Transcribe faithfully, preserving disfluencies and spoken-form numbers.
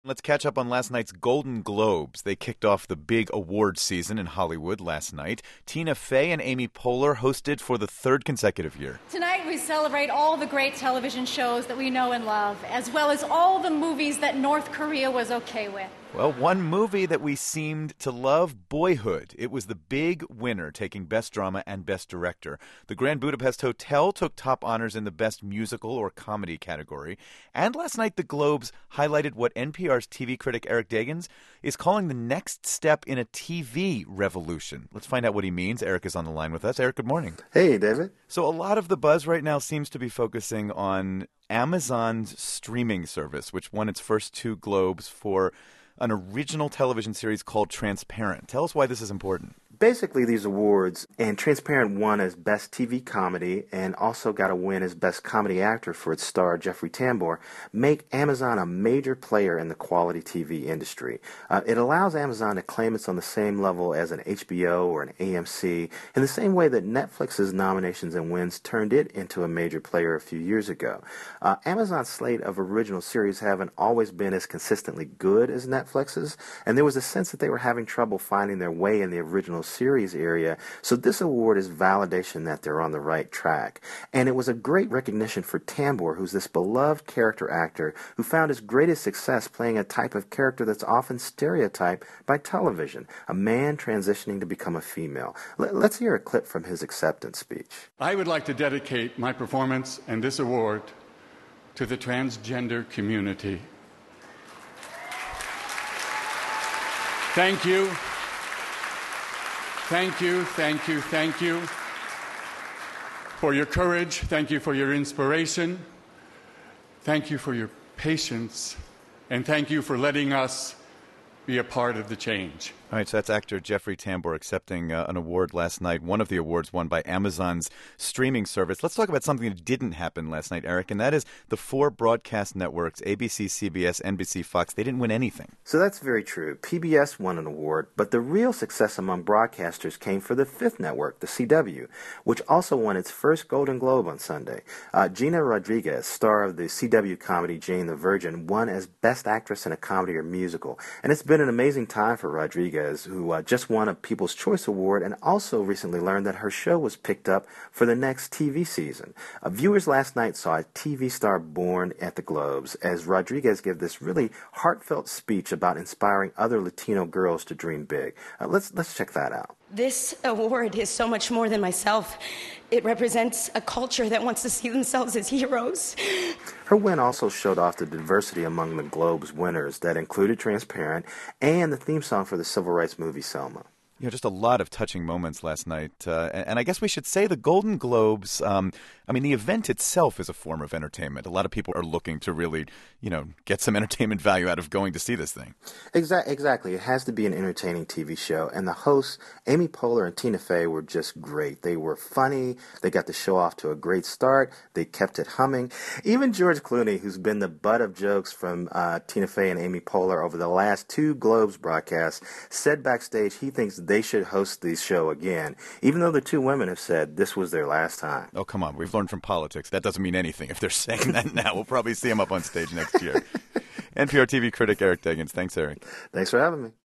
Let's catch up on last night's Golden Globes. They kicked off the big awards season in Hollywood last night. Tina Fey and Amy Poehler hosted for the third consecutive year. Tonight we celebrate all the great television shows that we know and love, as well as all the movies that North Korea was okay with. Well, one movie that we seemed to love, Boyhood. It was the big winner, taking Best Drama and Best Director. The Grand Budapest Hotel took top honors in the Best Musical or Comedy category. And last night, the Globes highlighted what N P R's T V critic Eric Deggans is calling the next step in a T V revolution. Let's find out what he means. Eric is on the line with us. Eric, good morning. Hey, David. So a lot of the buzz right now seems to be focusing on Amazon's streaming service, which won its first two Globes for an original television series called Transparent. Tell us why this is important. Basically, these awards, and Transparent won as Best T V Comedy and also got a win as Best Comedy Actor for its star Jeffrey Tambor, make Amazon a major player in the quality T V industry. Uh, it allows Amazon to claim it's on the same level as an H B O or an A M C, in the same way that Netflix's nominations and wins turned it into a major player a few years ago. Uh, Amazon's slate of original series haven't always been as consistently good as Netflix's, and there was a sense that they were having trouble finding their way in the original series area, so this award is validation that they're on the right track. And it was a great recognition for Tambor, who's this beloved character actor who found his greatest success playing a type of character that's often stereotyped by television, a man transitioning to become a female. L- let's hear a clip from his acceptance speech. I would like to dedicate my performance and this award to the transgender community. Thank you. Thank you, thank you, thank you for your courage. Thank you for your inspiration. Thank you for your patience. And thank you for letting us be a part of the change. All right, so that's actor Jeffrey Tambor accepting uh, an award last night, one of the awards won by Amazon's streaming service. Let's talk about something that didn't happen last night, Eric, and that is the four broadcast networks, A B C, C B S, N B C, Fox, they didn't win anything. So that's very true. P B S won an award, but the real success among broadcasters came for the fifth network, the C W, which also won its first Golden Globe on Sunday. Uh, Gina Rodriguez, star of the C W comedy Jane the Virgin, won as Best Actress in a Comedy or Musical. And it's been an amazing time for Rodriguez, who uh, just won a People's Choice Award and also recently learned that her show was picked up for the next T V season. Uh, viewers last night saw a T V star born at the Globes as Rodriguez gave this really heartfelt speech about inspiring other Latino girls to dream big. Uh, let's let's check that out. This award is so much more than myself. It represents a culture that wants to see themselves as heroes. Her win also showed off the diversity among the Globe's winners that included Transparent and the theme song for the civil rights movie Selma. You know, just a lot of touching moments last night. Uh, and, and I guess we should say the Golden Globes, um, I mean, the event itself is a form of entertainment. A lot of people are looking to really, you know, get some entertainment value out of going to see this thing. Exa- exactly. It has to be an entertaining T V show. And the hosts, Amy Poehler and Tina Fey, were just great. They were funny. They got the show off to a great start. They kept it humming. Even George Clooney, who's been the butt of jokes from uh, Tina Fey and Amy Poehler over the last two Globes broadcasts, said backstage he thinks they should host the show again, even though the two women have said this was their last time. Oh, come on. We've learned from politics. That doesn't mean anything. If they're saying that now, we'll probably see them up on stage next year. N P R T V critic Eric Deggans. Thanks, Eric. Thanks for having me.